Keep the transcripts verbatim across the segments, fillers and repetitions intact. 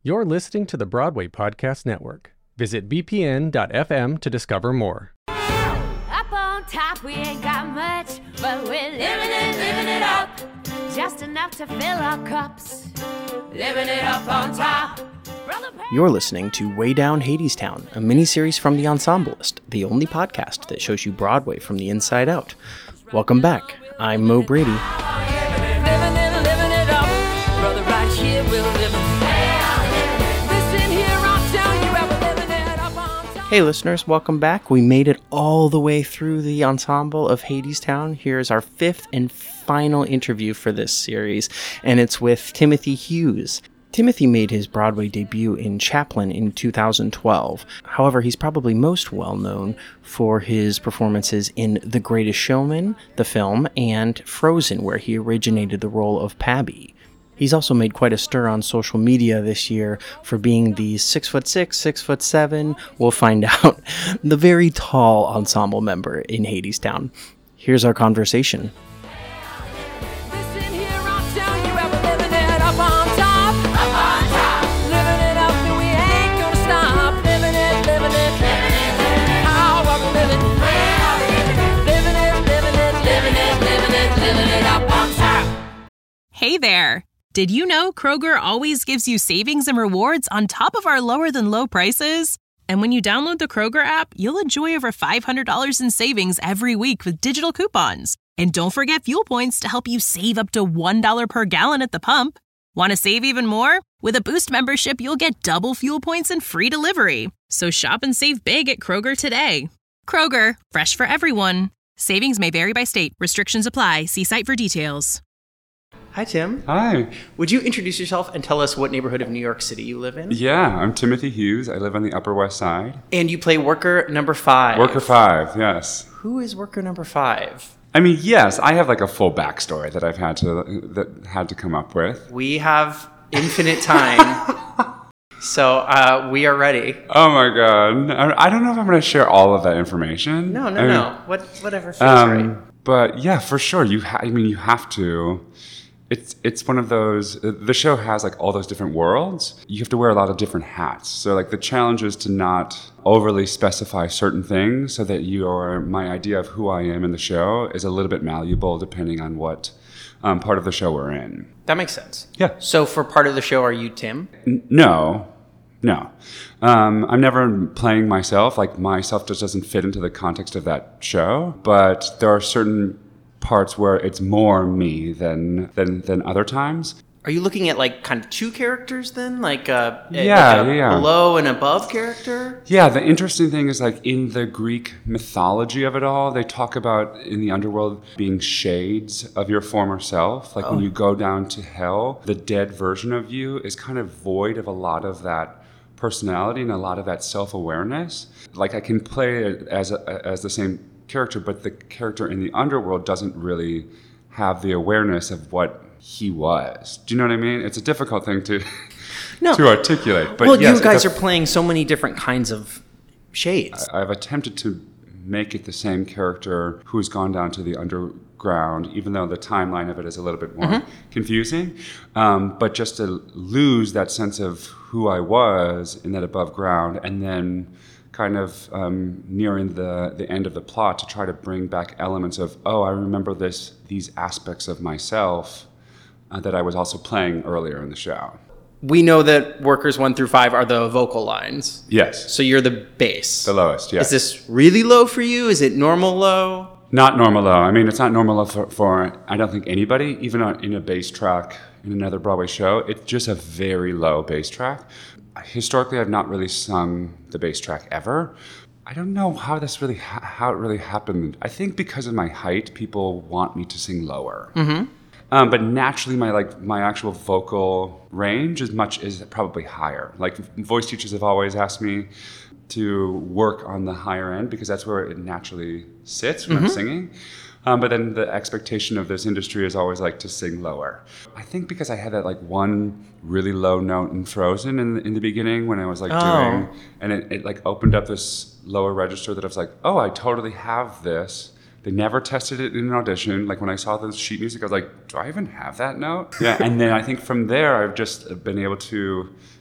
You're listening to the Broadway Podcast Network. Visit b p n dot f m to discover more. Up on top, we ain't got much, but we're living it, living it up. Just enough to fill our cups. Living it up on top. You're listening to Way Down Hadestown, a miniseries from The Ensemblist, the only podcast that shows you Broadway from the inside out. Welcome back. I'm Mo Brady. Living it, living it up. Brother, right here, we're living it. Listen here, I'll tell you how we're living it up on top. Hey listeners, welcome back. We made it all the way through the ensemble of Hadestown. Here's our fifth and final interview for this series, and it's with Timothy Hughes. Timothy made his Broadway debut in Chaplin in two thousand twelve. However, he's probably most well known for his performances in The Greatest Showman, the film, and Frozen, where he originated the role of Pabbie. He's also made quite a stir on social media this year for being the six foot six, six foot seven, we'll find out, the very tall ensemble member in Hadestown. Here's our conversation. Listen here, I'll tell you how we're living it up on top. Up on top. Living it up and we ain't gonna stop. Living it, living it, living it. How are we living? Living it, living it, living it, living it, living it up on top. Hey there! Did you know Kroger always gives you savings and rewards on top of our lower-than-low prices? And when you download the Kroger app, you'll enjoy over five hundred dollars in savings every week with digital coupons. And don't forget fuel points to help you save up to one dollar per gallon at the pump. Want to save even more? With a Boost membership, you'll get double fuel points and free delivery. So shop and save big at Kroger today. Kroger, fresh for everyone. Savings may vary by state. Restrictions apply. See site for details. Hi, Tim. Hi. Would you introduce yourself and tell us what neighborhood of New York City you live in? Yeah, I'm Timothy Hughes. I live on the Upper West Side. And you play worker number five. Worker five, yes. Who is worker number five? I mean, yes, I have like a full backstory that I've had to that had to come up with. We have infinite time, so uh, we are ready. Oh my god, I I don't know if I'm going to share all of that information. No, no, I mean, no. What, whatever feels um, right. But yeah, for sure. You, ha- I mean, you have to. It's it's one of those. The show has like all those different worlds. You have to wear a lot of different hats. So like the challenge is to not overly specify certain things, so that your my idea of who I am in the show is a little bit malleable depending on what um, part of the show we're in. That makes sense. Yeah. So for part of the show, are you Tim? N- no, no. Um, I'm never playing myself. Like myself just doesn't fit into the context of that show. But there are certain parts where it's more me than than than other times. Are you looking at like kind of two characters then, like a, Yeah, like a yeah. below and above character? Yeah, the interesting thing is like in the Greek mythology of it all, they talk about in the underworld being shades of your former self. Like Oh. when you go down to hell, the dead version of you is kind of void of a lot of that personality and a lot of that self-awareness. Like I can play it as a, as the same character, but the character in the underworld doesn't really have the awareness of what he was. Do you know what I mean? It's a difficult thing to No. to articulate. But well, yes, you guys it's a- are playing so many different kinds of shades. I've attempted to make it the same character who's gone down to the underground, even though the timeline of it is a little bit more Mm-hmm. confusing. Um, but just to lose that sense of who I was in that above ground, and then kind of um, nearing the, the end of the plot to try to bring back elements of, oh, I remember this these aspects of myself uh, that I was also playing earlier in the show. We know that workers one through five are the vocal lines. Yes, So you're the bass. the lowest, yes. Is this really low for you? Is it normal low? Not normal low. I mean, it's not normal low for, for I don't think anybody, even on, in a bass track in another Broadway show. It's just a very low bass track. Historically, I've not really sung the bass track ever. I don't know how this really ha- how it really happened. I think because of my height, people want me to sing lower. Mm-hmm. Um, but naturally, my like my actual vocal range is much is probably higher. Like voice teachers have always asked me to work on the higher end because that's where it naturally sits when I'm singing. Um, but then the expectation of this industry is always like to sing lower. I think because I had that like one really low note in Frozen in the, in the beginning when I was like Oh. doing, and it, it like opened up this lower register that I was like, oh, I totally have this. They never tested it in an audition. Like when I saw the sheet music, I was like, do I even have that note? Yeah, and then I think from there, I've just been able to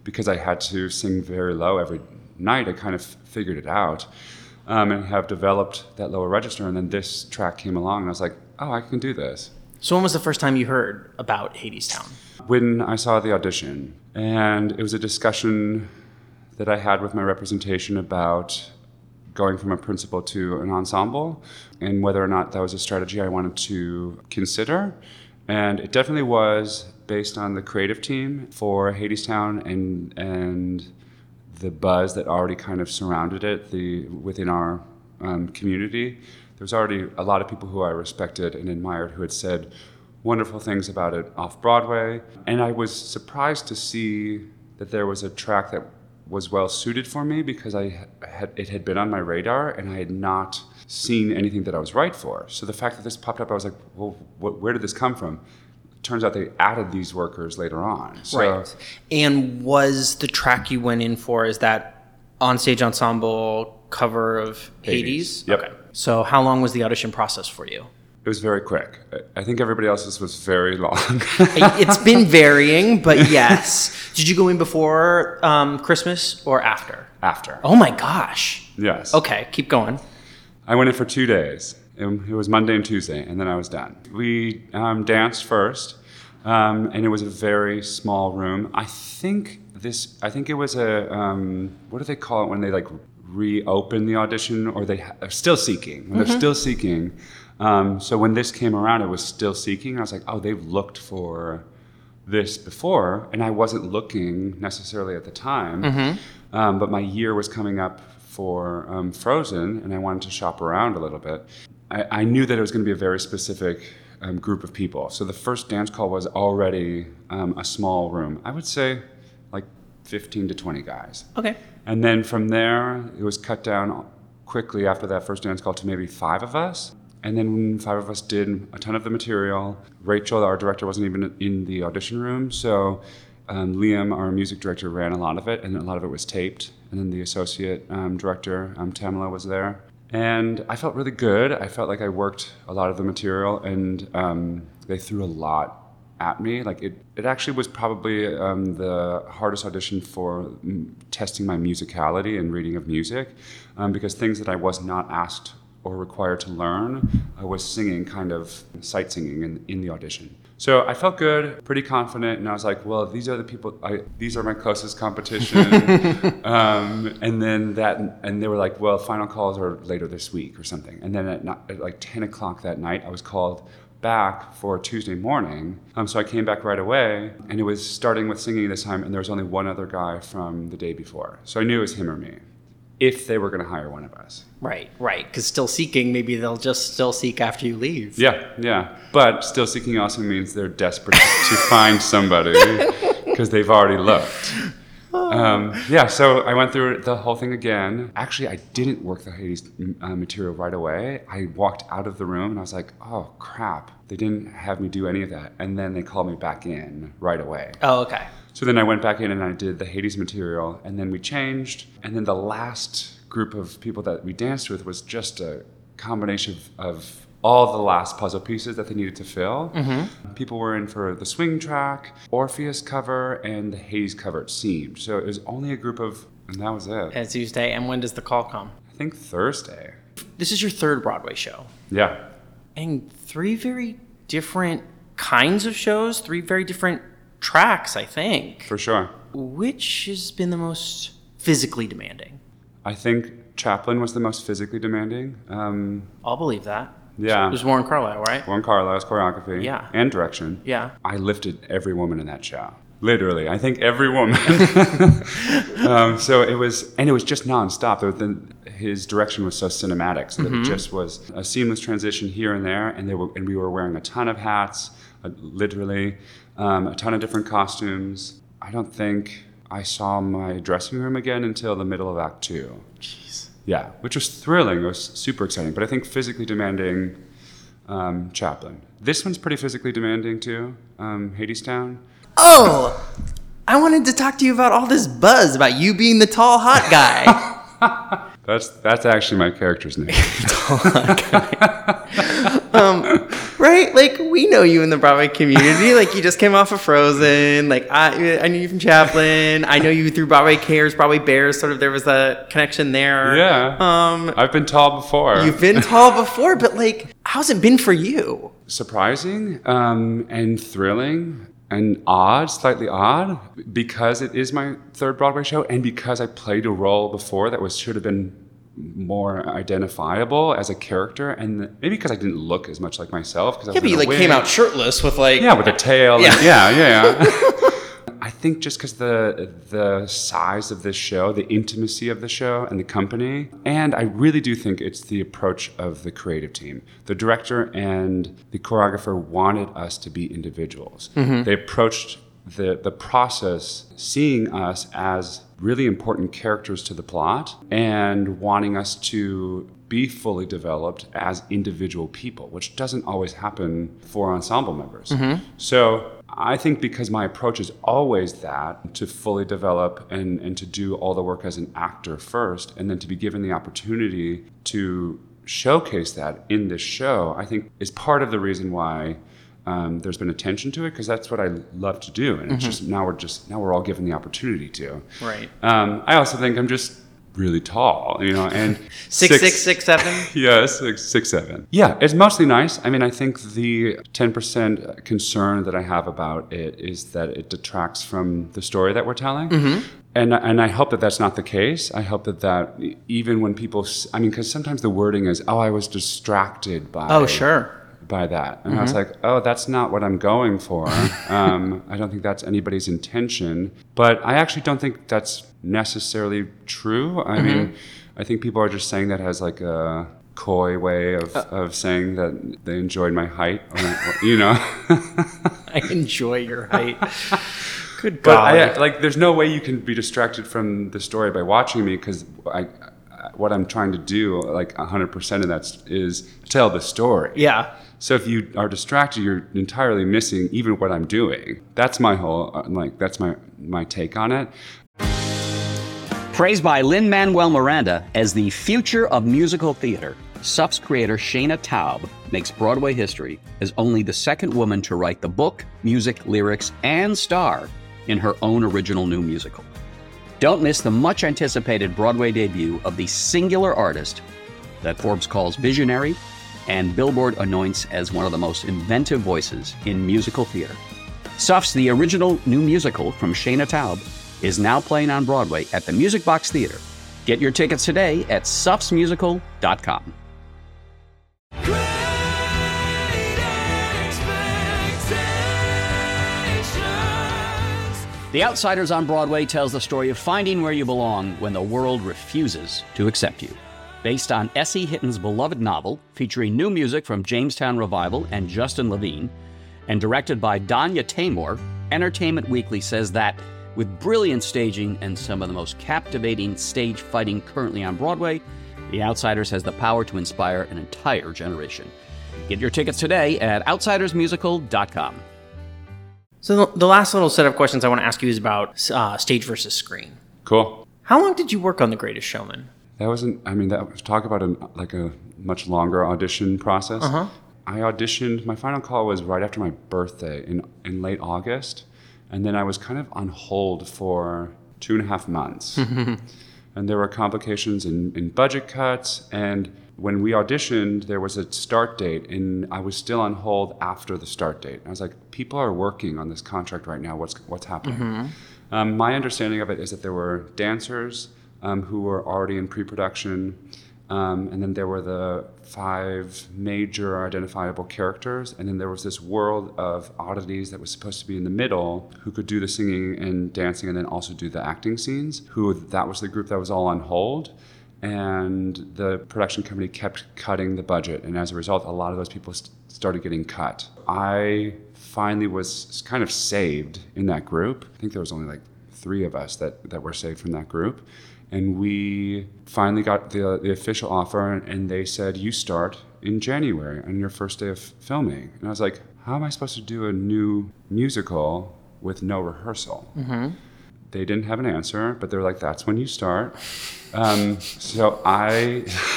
because I had to sing very low every night, I kind of figured it out um, and have developed that lower register. And then this track came along, and I was like, oh, I can do this. So when was the first time you heard about Hadestown? When I saw the audition, and it was a discussion that I had with my representation about going from a principal to an ensemble and whether or not that was a strategy I wanted to consider. And it definitely was based on the creative team for Hadestown and and the buzz that already kind of surrounded it the within our um, community. There was already a lot of people who I respected and admired who had said wonderful things about it off Broadway. And I was surprised to see that there was a track that was well suited for me because I had it had been on my radar and I had not seen anything that I was right for. So the fact that this popped up, I was like, well, wh- where did this come from? It turns out they added these workers later on. So, right. And was the track you went in for, is that onstage ensemble cover of Hades? Hades. Yep. Okay. So how long was the audition process for you? It was very quick. I think everybody else's was very long. It's been varying, but yes. Did you go in before um, Christmas or after? After. Oh my gosh. Yes. Okay, keep going. I went in for two days. It, it was Monday and Tuesday, and then I was done. We um, danced first, um, and it was a very small room. I think this. I think it was a. Um, what do they call it when they like reopen the audition, or they ha- are still seeking? When mm-hmm. they're still seeking. Um, so when this came around, it was still seeking. I was like, oh, they've looked for this before, and I wasn't looking necessarily at the time. Mm-hmm. Um, but my year was coming up for um, Frozen, and I wanted to shop around a little bit. I, I knew that it was going to be a very specific um, group of people. So the first dance call was already um, a small room. I would say like fifteen to twenty guys. Okay. And then from there, it was cut down quickly after that first dance call to maybe five of us. And then five of us did a ton of the material. Rachel, our director, wasn't even in the audition room. So um, Liam, our music director, ran a lot of it, and a lot of it was taped. And then the associate um, director, um, Tamala, was there. And I felt really good. I felt like I worked a lot of the material, and um, they threw a lot at me. Like it, it actually was probably um, the hardest audition for m- testing my musicality and reading of music, um, because things that I was not asked or required to learn, I was singing kind of sight singing in, in the audition. So I felt good, pretty confident, and I was like, well, these are the people, I, these are my closest competition. um, and then that, and they were like, well, final calls are later this week or something. And then at, not, at like ten o'clock that night, I was called back for Tuesday morning. Um, so I came back right away, and it was starting with singing this time, and there was only one other guy from the day before. So I knew it was him or me, if they were going to hire one of us. Right, right. Because still seeking, maybe they'll just still seek after you leave. Yeah, yeah. But still seeking also means they're desperate to find somebody because they've already looked. Um, yeah, so I went through the whole thing again. Actually, I didn't work the Hades uh, material right away. I walked out of the room and I was like, oh, crap. They didn't have me do any of that. And then they called me back in right away. Oh, okay. So then I went back in and I did the Hades material, and then we changed. And then the last group of people that we danced with was just a combination of, of all the last puzzle pieces that they needed to fill. Mm-hmm. People were in for the swing track, Orpheus cover, and the Hades cover, it seemed. So it was only a group of, and that was it. And Tuesday, and when does the call come? I think Thursday. This is your third Broadway show. Yeah. And three very different kinds of shows, three very different tracks, I think. For sure. Which has been the most physically demanding? I think Chaplin was the most physically demanding. Um, I'll believe that. Yeah. It was Warren Carlyle, right? Warren Carlyle's choreography. Yeah. And direction. Yeah. I lifted every woman in that show. Literally. I think every woman. um, so it was, and it was just nonstop. It was the, his direction was so cinematic, so that mm-hmm. it just was a seamless transition here and there, and, they were, and we were wearing a ton of hats, uh, literally, um, a ton of different costumes. I don't think I saw my dressing room again until the middle of Act Two. Jeez. Yeah, which was thrilling. It was super exciting. But I think physically demanding, um, Chaplin. This one's pretty physically demanding too, um, Hadestown. Oh, I wanted to talk to you about all this buzz about you being the tall, hot guy. that's that's actually my character's name. Tall, hot guy. um, right? Like, we know you in the Broadway community. Like, you just came off of Frozen. Like, I, I knew you from Chaplin. I know you through Broadway Cares, Broadway Bears. Sort of, there was a connection there. Yeah. Um, I've been tall before. You've been tall before, but like, how's it been for you? Surprising um, and thrilling. And odd, slightly odd, because it is my third Broadway show, and because I played a role before that was should have been more identifiable as a character, and maybe because I didn't look as much like myself. Yeah, but you like came out shirtless with like yeah, with a tail. Yeah, and, yeah, yeah. yeah. I think just because the the size of this show, the intimacy of the show, and the company, and I really do think it's the approach of the creative team. The director and the choreographer wanted us to be individuals. Mm-hmm. They approached the the process seeing us as really important characters to the plot and wanting us to be fully developed as individual people, which doesn't always happen for ensemble members. Mm-hmm. So I think because my approach is always that, to fully develop and, and to do all the work as an actor first, and then to be given the opportunity to showcase that in this show, I think is part of the reason why um, there's been attention to it, because that's what I love to do. And mm-hmm. it's just now we're just now we're all given the opportunity to. Right. Um, I also think I'm just really tall, you know, and six, six, six, six, seven. Yeah, six, six, seven. Yeah, it's mostly nice. I mean, I think the ten percent concern that I have about it is that it detracts from the story that we're telling. Mm-hmm. And and I hope that that's not the case. I hope that that even when people, I mean, because sometimes the wording is, oh, I was distracted by. Oh, sure. By that. And mm-hmm. I was like, oh, that's not what I'm going for. um, I don't think that's anybody's intention. But I actually don't think that's necessarily true. I mm-hmm. mean, I think people are just saying that as like a coy way of, uh, of saying that they enjoyed my height, or, or, you know. I enjoy your height. Good God. But I, like, there's no way you can be distracted from the story by watching me, because I, what I'm trying to do, like one hundred percent of that is tell the story. Yeah. So if you are distracted, you're entirely missing even what I'm doing. That's my whole, like, that's my, my take on it. Praised by Lin-Manuel Miranda as the future of musical theater, S U F's creator Shana Taub makes Broadway history as only the second woman to write the book, music, lyrics, and star in her own original new musical. Don't miss the much-anticipated Broadway debut of the singular artist that Forbes calls visionary and Billboard anoints as one of the most inventive voices in musical theater. S U F's The Original New Musical from Shana Taub is now playing on Broadway at the Music Box Theater. Get your tickets today at sufs musical dot com. The Outsiders on Broadway tells the story of finding where you belong when the world refuses to accept you. Based on S E. Hitton's beloved novel, featuring new music from Jamestown Revival and Justin Levine, and directed by Danya Taymor, Entertainment Weekly says that, with brilliant staging and some of the most captivating stage fighting currently on Broadway, The Outsiders has the power to inspire an entire generation. Get your tickets today at outsiders musical dot com. So the, the last little set of questions I want to ask you is about uh, stage versus screen. Cool. How long did you work on The Greatest Showman? That wasn't, I mean, that was talk about a, like a much longer audition process. Uh-huh. I auditioned, my final call was right after my birthday in, in late August. And then I was kind of on hold for two and a half months. And there were complications in, in budget cuts. And when we auditioned, there was a start date, and I was still on hold after the start date. I was like, people are working on this contract right now. What's what's happening? Mm-hmm. Um, my understanding of it is that there were dancers um, who were already in pre-production. Um, and then there were the five major identifiable characters, and then there was this world of oddities that was supposed to be in the middle, who could do the singing and dancing and then also do the acting scenes, who that was the group that was all on hold. And the production company kept cutting the budget, and as a result, a lot of those people st- started getting cut. I finally was kind of saved in that group. I think there was only like three of us that, that were saved from that group. And we finally got the the official offer, and they said, you start in January on your first day of filming. And I was like, how am I supposed to do a new musical with no rehearsal? Mm-hmm. They didn't have an answer, but they were like, that's when you start. Um, so I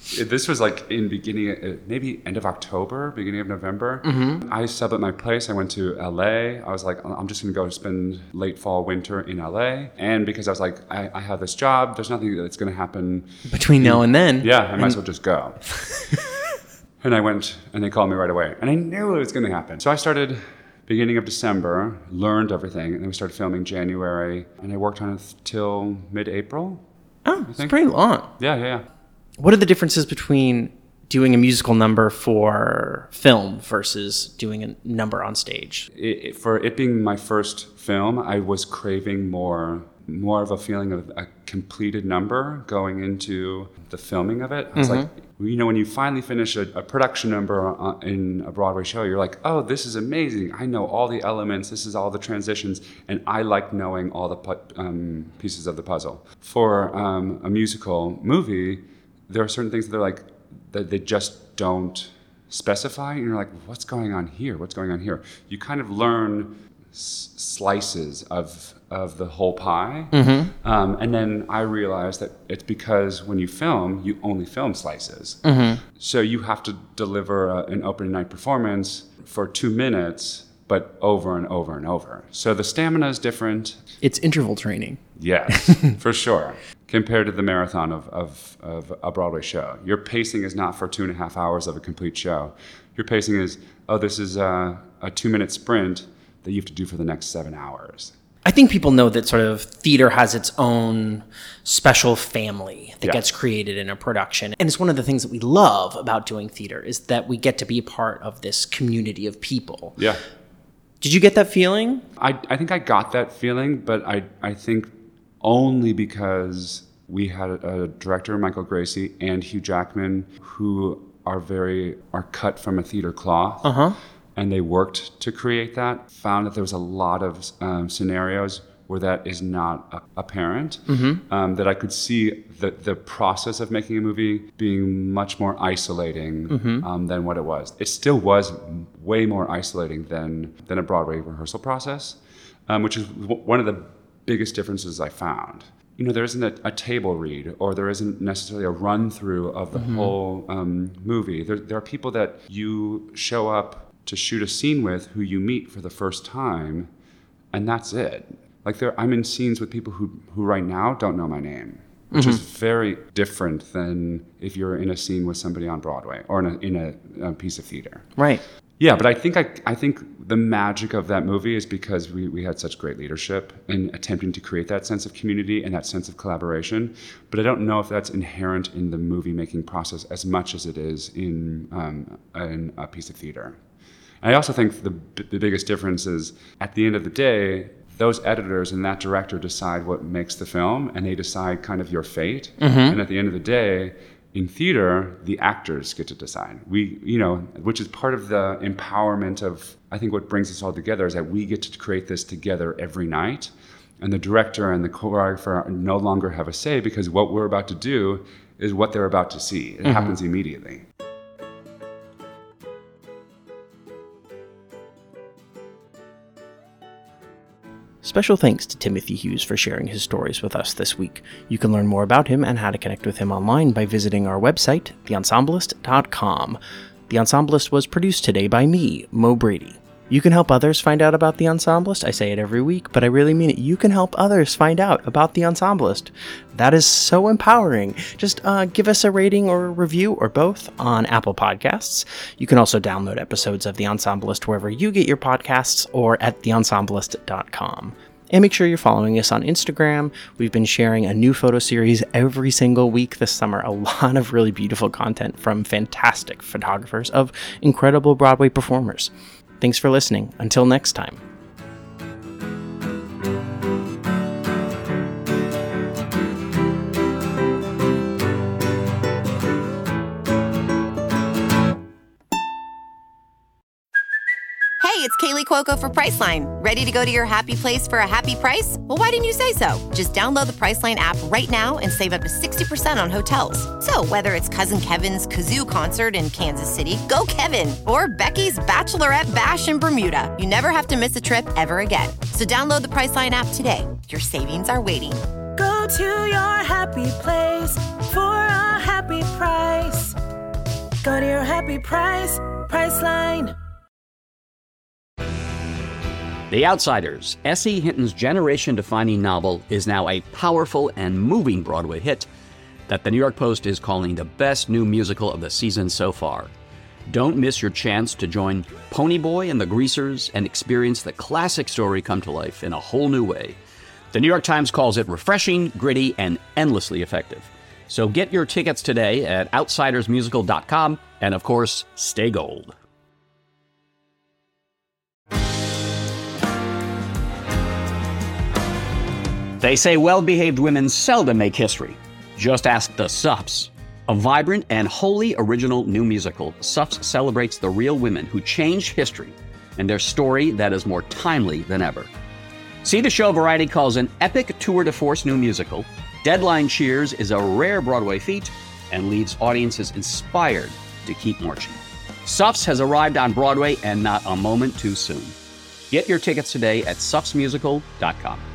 This was like in beginning, uh, maybe end of October, beginning of November. Mm-hmm. I subbed at my place. I went to L A. I was like, I'm just going to go spend late fall, winter in L A. And because I was like, I, I have this job. There's nothing that's going to happen between now and then. Yeah, I might as well just go. And I went, and they called me right away. And I knew it was going to happen. So I started beginning of December, learned everything, and then we started filming January. And I worked on it till mid-April. Oh, it's pretty long. Yeah, yeah, yeah. What are the differences between doing a musical number for film versus doing a number on stage? It, it, for it being my first film, I was craving more more of a feeling of a completed number going into the filming of it. I was mm-hmm. like, you know, when you finally finish a, a production number in a Broadway show, you're like, oh, this is amazing. I know all the elements. This is all the transitions. And I like knowing all the pu- um, pieces of the puzzle. For um, a musical movie, there are certain things that they're like, that they just don't specify. And you're like, what's going on here? What's going on here? You kind of learn s- slices of of the whole pie. Mm-hmm. Um, and then I realized that it's because when you film, you only film slices. Mm-hmm. So you have to deliver a, an opening night performance for two minutes, but over and over and over. So the stamina is different. It's interval training. Yes, for sure. Compared to the marathon of, of, of a Broadway show. Your pacing is not for two and a half hours of a complete show. Your pacing is, oh, this is a, a two-minute sprint that you have to do for the next seven hours. I think people know that sort of theater has its own special family that yeah. gets created in a production. And it's one of the things that we love about doing theater is that we get to be a part of this community of people. Yeah. Did you get that feeling? I, I think I got that feeling, but I, I think only because we had a, a director, Michael Gracie, and Hugh Jackman, who are very, are cut from a theater cloth. Uh-huh. And they worked to create that, found that there was a lot of um, scenarios where that is not a- apparent, mm-hmm. um, that I could see the, the process of making a movie being much more isolating mm-hmm. um, than what it was. It still was way more isolating than, than a Broadway rehearsal process, um, which is w- one of the biggest differences I found. You know, there isn't a, a table read, or there isn't necessarily a run-through of the mm-hmm. whole um, movie. There, there are people that you show up to shoot a scene with who you meet for the first time, and that's it. Like there, I'm in scenes with people who, who right now don't know my name, which mm-hmm. is very different than if you're in a scene with somebody on Broadway or in a, in a, a piece of theater. Right. Yeah, but I think I, I think the magic of that movie is because we, we had such great leadership in attempting to create that sense of community and that sense of collaboration. But I don't know if that's inherent in the movie making process as much as it is in, um, in a piece of theater. I also think the the biggest difference is at the end of the day, those editors and that director decide what makes the film, and they decide kind of your fate. Mm-hmm. And at the end of the day, in theater, the actors get to decide. We, you know, which is part of the empowerment of, I think what brings us all together is that we get to create this together every night. And the director and the choreographer no longer have a say because what we're about to do is what they're about to see. It mm-hmm. happens immediately. Special thanks to Timothy Hughes for sharing his stories with us this week. You can learn more about him and how to connect with him online by visiting our website, the ensemblist dot com. The Ensemblist was produced today by me, Mo Brady. You can help others find out about The Ensemblist. I say it every week, but I really mean it. You can help others find out about The Ensemblist. That is so empowering. Just uh, give us a rating or a review or both on Apple Podcasts. You can also download episodes of The Ensemblist wherever you get your podcasts or at the ensemblist dot com. And make sure you're following us on Instagram. We've been sharing a new photo series every single week this summer. A lot of really beautiful content from fantastic photographers of incredible Broadway performers. Thanks for listening. Until next time. Hey, it's Kaylee Cuoco for Priceline. Ready to go to your happy place for a happy price? Well, why didn't you say so? Just download the Priceline app right now and save up to sixty percent on hotels. So whether it's Cousin Kevin's Kazoo Concert in Kansas City, go Kevin, or Becky's Bachelorette Bash in Bermuda, you never have to miss a trip ever again. So download the Priceline app today. Your savings are waiting. Go Go to your happy place for a happy price. Go to your happy price, Priceline. The Outsiders, S E. Hinton's generation-defining novel, is now a powerful and moving Broadway hit that the New York Post is calling the best new musical of the season so far. Don't miss your chance to join Ponyboy and the Greasers and experience the classic story come to life in a whole new way. The New York Times calls it refreshing, gritty, and endlessly effective. So get your tickets today at outsiders musical dot com, and of course, stay gold. They say well-behaved women seldom make history. Just ask the Suffs. A vibrant and wholly original new musical, Suffs celebrates the real women who changed history and their story that is more timely than ever. See the show Variety calls an epic tour de force new musical. Deadline cheers is a rare Broadway feat and leaves audiences inspired to keep marching. Suffs has arrived on Broadway and not a moment too soon. Get your tickets today at suffs musical dot com.